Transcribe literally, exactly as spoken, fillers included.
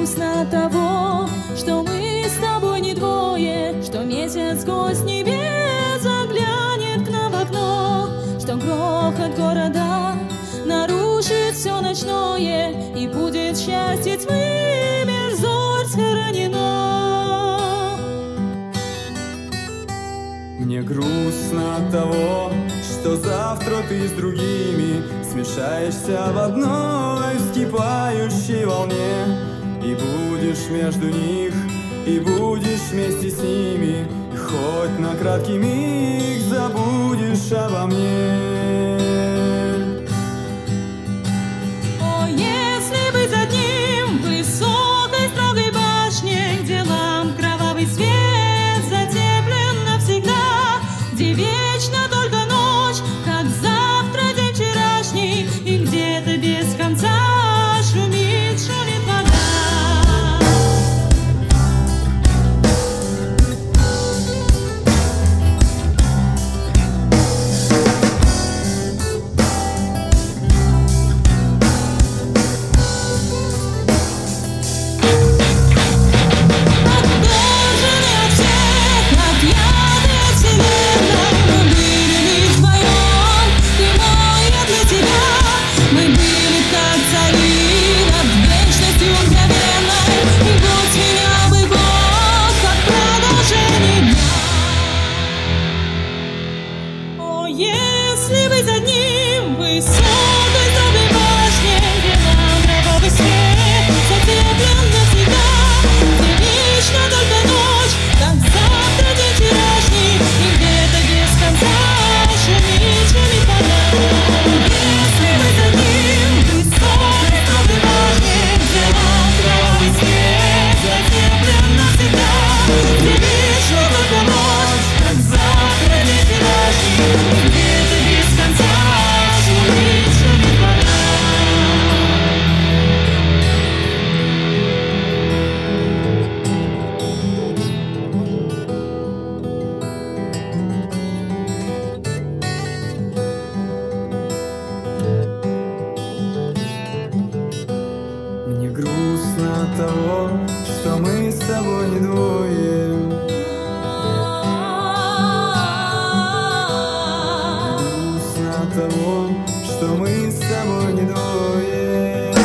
грустно от того, что мы с тобой не двое, что месяц сквозь небес заглянет к нам в окно, что грохот города нарушит все ночное, и будет счастье тьмы меж зорь схоронено. Мне грустно от того, что завтра ты с другими смешаешься в одной вскипающей волне, и будешь между них, и будешь вместе с ними, и хоть на краткий миг забудешь обо мне. О, если быть одним в высокой строгой башне, где ламп кровавый свет затеплен навсегда, где вечно только ночь, как завтра день вчерашний, и где-то без конца шумит, шумит вода. Отторжены от всех, отъяты от вселенной, мы были лишь вдвоем, ты мой, я для тебя. Мы были как цари над вечностью мгновенной, и будь меня бы Бог, как продолжение дня. О, если быть одним в высокой строгой башне, где нам кровавый свет затеплен навсегда, где вечно только ночь, как завтра день вчерашний, и где-то без конца шумит, шумит вода. Если быть одним в высокой строгой башне, где нам кровавый свет затеплен навсегда, где вечно только ночь, как завтра день вчерашний, и где-то без конца шумит, шумит вода. Мне грустно от того, что мы с тобой не двое. Грустно от того, что мы с тобой не двое.